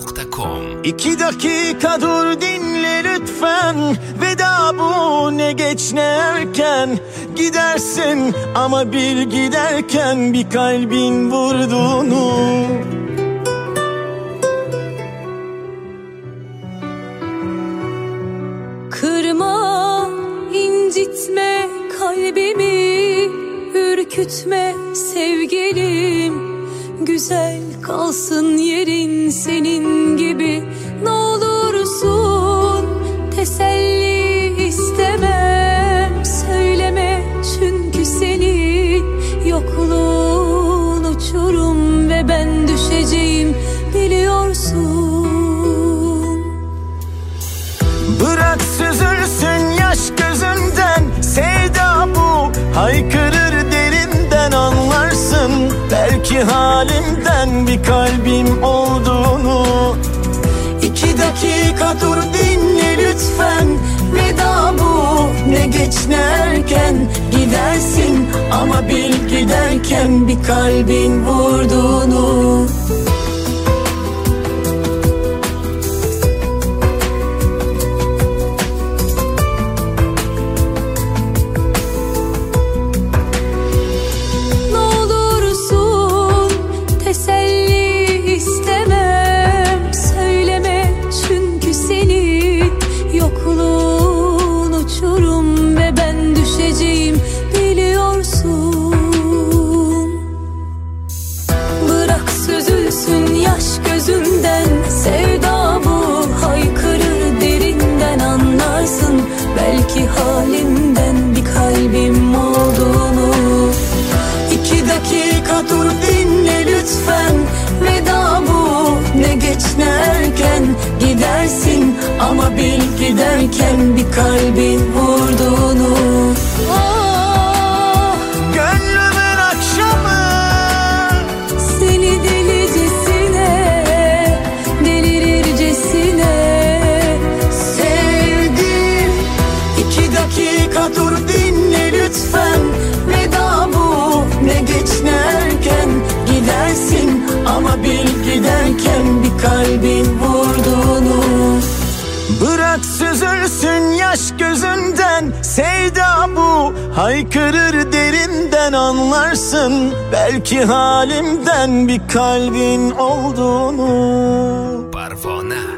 parfona.com. 2 dakika dur dinle lütfen. Veda bu, ne geç ne erken. Gidersin ama bil giderken bir kalbin vurduğunu. Kırma, incitme kalbimi, ürkütme sevgilim. Güzel kalsın yerin senin gibi, ne olursun teselli istemem. Söyleme çünkü senin yokluğun uçurum ve ben düşeceğim biliyorsun. Bırak süzülsün yaş gözünden, sevda bu haykırır derinden, anlarsın belki halimden bir kalbim olduğunu. 2 dakika dur dinle lütfen. Veda bu, ne geç ne erken. Gidersin ama bil giderken bir kalbin vurduğunu. Belki halimden bir kalbim olduğunu. 2 dakika dur dinle lütfen. Veda bu, ne geç ne erken. Gidersin ama bil giderken bir kalbin vurduğunu. Oh, gönlümün akşamı seni delicesine, delirircesine dur dinle lütfen. Veda bu, ne geç ne erken. Gidersin ama bil giderken bir kalbin vurduğunu. Bırak süzülsün yaş gözünden, sevda bu haykırır derinden, anlarsın belki halimden bir kalbin olduğunu. Parfona.